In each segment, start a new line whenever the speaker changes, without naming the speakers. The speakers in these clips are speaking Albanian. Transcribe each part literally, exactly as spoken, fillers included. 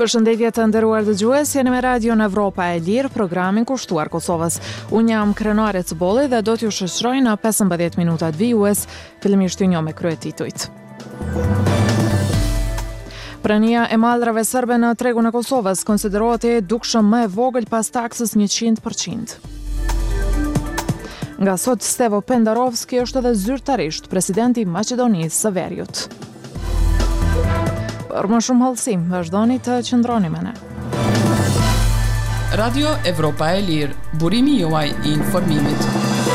Përshëndetje të nderuar dëgjues, jeni me Radio në Evropa e Lirë, programin kushtuar Kosovës. Unë jam Krenare Cëbolli dhe do t'ju shoqëroj në pesëmbëdhjetë minutat vijues, fillimisht ju njoh me kryetitujt. Prania e mallrave serbe në tregun e Kosovës konsiderohet e dukshëm më e vogël pas taksës njëqind përqind. Nga sot Stevo Pendarovski është edhe zyrtarisht presidenti i Maqedonisë së Veriut. Për më shumë hollësim, vazhdoni të qëndroni me ne.
Radio Evropa e Lirë, burimi juaj i informimit.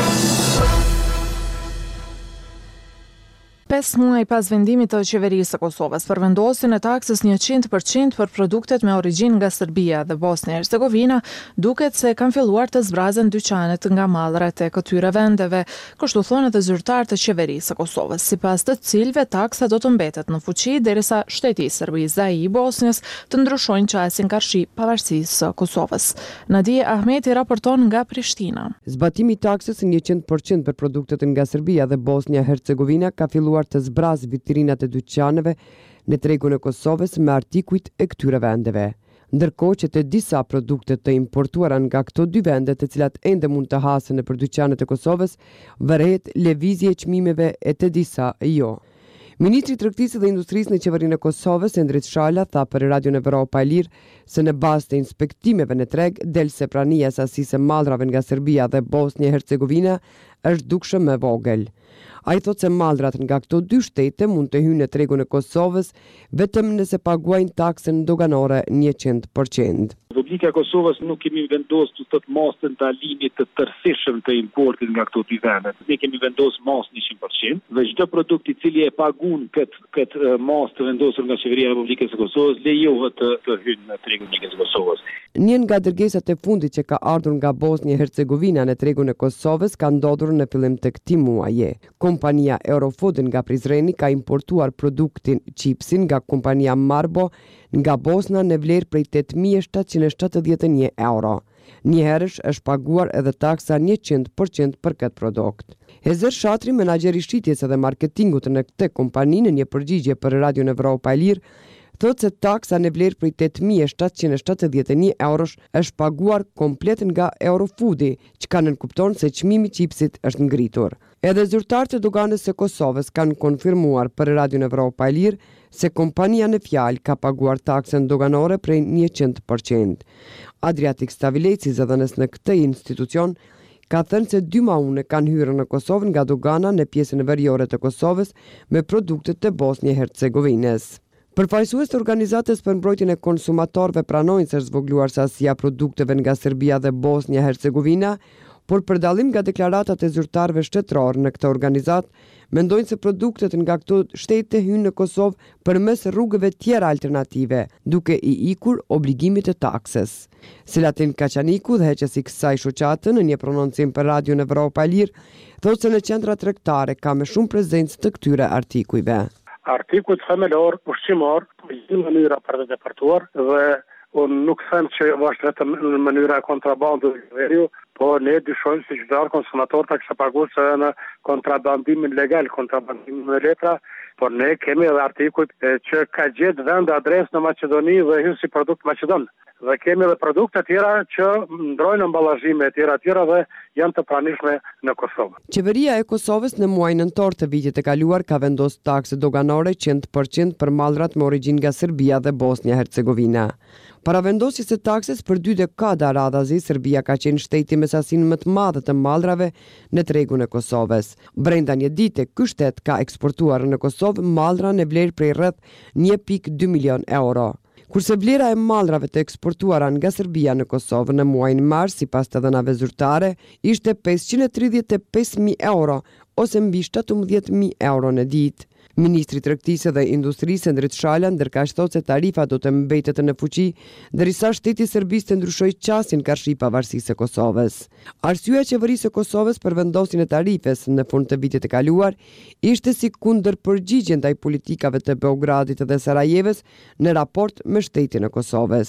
Pesë muaj pas vendimit të qeverisë së Kosovës për vendosjen e taksës njëqind përqind për produktet me origjinë nga Serbia dhe Bosnia e Hercegovina, duket se kanë filluar të zbrazen dyqanet nga mallrat e këtyre vendeve, kështu thonë edhe zyrtar të qeverisë së Kosovës, sipas të cilëve taksa do të mbetet në fuqi derisa shteti i Serbisë dhe i Bosnjës të ndryshojnë qasin karshi pavarësisë së Kosovës. Nadia Ahmeti raporton nga Prishtina.
Zbatimi i taksës njëqind përqind për produktet nga Serbia dhe Bosnia e Hercegovina ka filluar të zbraz vitrinat e dyqaneve në tregun e Kosovës me artikujt e këtyre vendeve. Ndërkohë që të disa produkte të importuara nga këto dy vende, të cilat ende mund të hasen nëpër dyqanet e Kosovës, vërehet lëvizje e çmimeve e të disa jo. Ministri i Tregtisë dhe Industrisë në qeverinë e Kosovës, Endrit Shala, tha për Radio Evropa e Lirë se në bazë të inspektimeve në treg del se prania e sasisë mallrave nga Serbia dhe Bosnia e Hercegovina është dukshëm më vogël. Ai thotë se mallrat nga këto dy shtete mund të hyjnë në tregun e Kosovës vetëm nëse paguajnë taksën doganore njëqind përqind.
Republika e Kosovës nuk kemi vendosur të të masën të alimit të tërësishëm të importit nga këto dy vende. Ne kemi vendosur masë njëqind përqind dhe çdo produkt i cili e pagun këtë këtë masë të vendosur nga qeveria e Republikës së Kosovës lejohet të, të hyjë në tregun e Kosovës.
Një nga dërgesat e fundit që ka ardhur nga Bosnia e Hercegovina në tregun e Kosovës ka ndodhur në fillim të këtij muaji. Kompania Eurofood nga Prizreni ka importuar produktin chipsin nga kompania Marbo nga Bosna në vlerë prej tetë mijë shtatëqind e shtatëdhjetë e një euro. Njëherësh është paguar edhe taksa njëqind përqind për këtë produkt. Hezer Shatri, menaxher i shitjes dhe marketingut në këtë kompani, në një përgjigje për Radio Evropa e Lirë, thotë se taksa në vlerë prej tetë mijë shtatëqind e shtatëdhjetë e një eurosh është paguar komplet nga Eurofoodi, që ka nënkupton se çmimi i chipsit është ngritur. Edhe zyrtarët e doganës së Kosovës kanë konfirmuar për Radio Evropa e Lirë se kompania në fjalë ka paguar taksën doganore prej njëqind përqind. Adriatik Stavileci, zëdhënës në këtë institucion, ka thënë se dy mahune kanë hyrë në Kosovë nga dogana në pjesën veriore të Kosovës me produktet të Bosnjë e Hercegovinës. Përfaqësues të organizatës për mbrojtjen e konsumatorëve pranojnë se është zvogëluar sasia produkteve nga Serbia dhe Bosnia e Hercegovina, por për dallim nga deklaratat e zyrtarëve shtetëror në këtë organizat, mendojnë se produktet nga këto shtete hyjnë në Kosovë përmes rrugëve tjera alternative, duke i ikur obligimit të taksës. Selatin Kaçaniku, udhëheqësi i kësaj shoqate, në një prononcim për Radio Evropa e Lirë, thotë se në qendra tregtare ka më shumë prezencë të këtyre artikujve.
Artikujt themelor, ushqimor, në mënyra për të departuar dhe unë nuk them që është vetëm në mënyra kontrabandës veriu, po ne dyshojmë se çdo konsumator ta kishte paguar se në kontrabandimin legal, kontrabandimin me letra, por ne kemi edhe artikuj që ka gjetë vend adresë në Maqedoni dhe hyn si produkt maqedon. Dhe kemi edhe produkte tjera që ndrojnë emballazhime tjera tjera dhe janë të pranishme në Kosovë.
Qeveria e Kosovës në muajin nëntor të vitit të kaluar ka vendosur taksë doganore njëqind përqind për mallrat me origjinë nga Serbia dhe Bosnia e Hercegovina. Para vendosjes së taksës për dy dekada radhazi, Serbia ka qenë shteti me sasinë më të madhe të mallrave në tregun e Kosovës. Brenda një dite, ky shtet ka eksportuar në Kosovë mallra në vlerë prej rreth një pikë dy milion euro. Kurse vlera e mallrave të eksportuara nga Serbia në Kosovë në muajin mars, sipas të dhënave zyrtare, ishte pesëqind e tridhjetë e pesë mijë euro ose mbi shtatëmbëdhjetë mijë euro në ditë. Ministri i Tregtisë dhe Industrisë, Endrit Shala, ndërkaq thotë se tarifa do të mbetet në fuqi derisa shteti i Serbisë të ndryshojë qasin karshi pavarësisë së Kosovës. Arsyeja e qeverisë së Kosovës për vendosjen e tarifes në fund të vitit të kaluar ishte si kundërpërgjigje ndaj politikave të Beogradit dhe Sarajevës në raport me shtetin e Kosovës.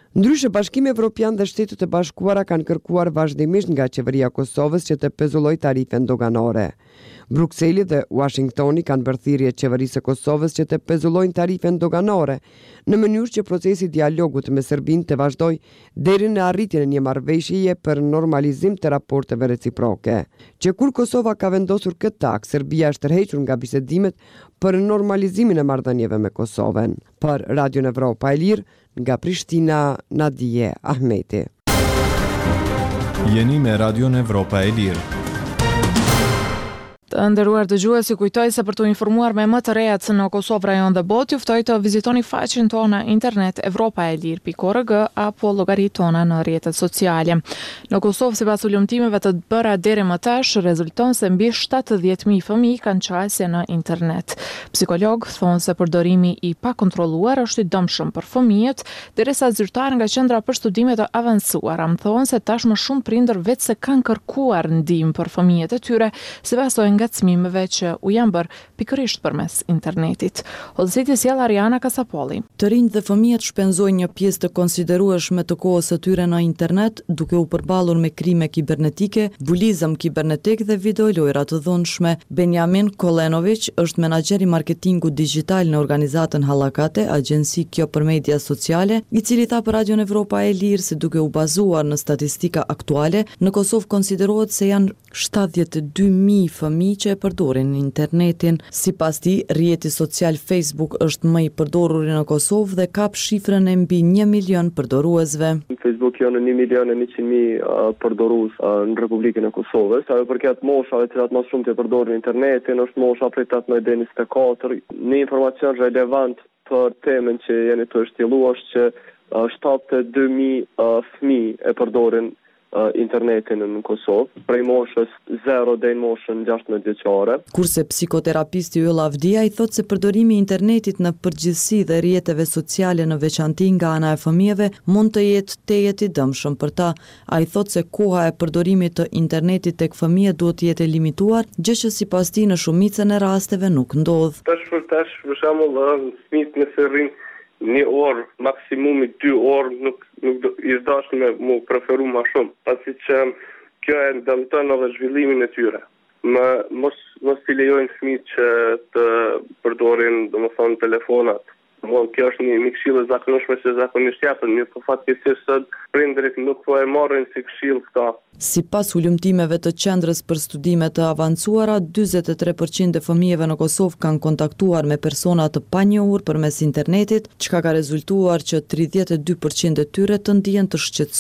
Ndryshe, Bashkimi Evropian dhe Shtetet e Bashkuara kanë kërkuar vazhdimisht nga qeveria e Kosovës që të pezullojë tarifën doganore. Brukseli dhe Washingtoni kanë bërë thirrje qeverisë së Kosovës që të pezullojnë tarifën doganore në mënyrë që procesi i dialogut me Serbinë të vazhdojë deri në arritjen e një marrëveshjeje për normalizim të raporteve reciproke. Që kur Kosova ka vendosur këtë takë, Serbia është tërhequr nga bisedimet për normalizimin e marrëdhënieve me Kosovën. Për Radio Evropa e Lirë, nga Prishtina, Nadije Ahmeti.
Jeni me Radio Evropa e Lirë.
Të nderuar dëgjues, ju kujtoj se për të informuar me më të rejat në Kosovë, rajon dhe botë, ju ftoj të vizitoni faqen tonë internet evropa e lir pikë org apo llogaritë tona në rrjetet sociale. Në Kosovë, sipas ulëmtimeve të bëra deri më tash, rezulton se mbi shtatëdhjetë mijë fëmijë kanë qasje në internet. Psikologë thonë se përdorimi i pakontrolluar është i dëmshëm për fëmijët, derisa zyrtarë nga qendra për studime të avancuara thonë se tashmë shumë prindër vetë se kanë kërkuar ndihmë për fëmijët e tyre, sipas ngacmimeve që u janë bërë pikërisht përmes internetit. Hollësiti sjell Ariana Kasapolli.
Të rinjt dhe fëmijët shpenzojnë një pjesë të konsiderueshme të kohës së tyre në internet, duke u përballur me krime kibernetike, bulizëm kibernetik dhe videolojra të dhunshme. Benjamin Kolenovic është menaxher i marketingut digital në organizatën Hallakate, agjenci kjo për media sociale, i cili tha për Radio Evropa e Lirë se duke u bazuar në statistika aktuale, në Kosovë konsiderohet se janë shtatëdhjetë e dy mijë fëmijë që e përdorin internetin. Sipas tij, rrjeti social Facebook është më i përdorur në Kosovë dhe kap shifrën e mbi një milion përdoruesve.
Facebook janë një milion e njëqind mijë uh, përdorues uh, në Republikën e Kosovës. Sa i përket moshave të cilat më shumë të përdorin internetin, është mosha prej tetëmbëdhjetë deri në njëzet e katër. Një informacion relevant për temën që jeni të shtjellu është që uh, shtatëdhjetë e dy mijë uh, fëmijë e përdorin Uh, internetin në Kosovë, prej moshës zero deri në moshën gjashtëdhjetë vjeçare.
Kurse psikoterapisti Yll Avdia i thotë se përdorimi i internetit në përgjithësi dhe rrjeteve sociale në veçanti nga ana e fëmijëve mund të jetë tejet i dëmshëm për ta. Ai thotë se koha e përdorimit të internetit tek fëmijët duhet të jetë limituar, gjë që sipas tij në shumicën e rasteve nuk ndodh.
Tash për tash, për shembull, fëmijët nëse rrin një orë, maksimumi dy orë, nuk, nuk i dashnë me mu preferu ma shumë, pasi që kjo e dëmton edhe zhvillimin e tyre. Më mos mos t'i lejojnë fëmijët që të përdorin, domethënë, telefonat. Bon, kjo është një, një këshillë e zakonshme që zakonisht japën, një po fatkeqësisht sot prindërit nuk po e marrin si këshillë këta.
Sipas ulëmtimeve të Qendrës për Studime të Avancuara, dyzet e tre përqind e fëmijëve në Kosovë kanë kontaktuar me persona të panjohur përmes internetit, çka ka rezultuar që tridhjetë e dy përqind e tyre të ndihen të shqetësuar.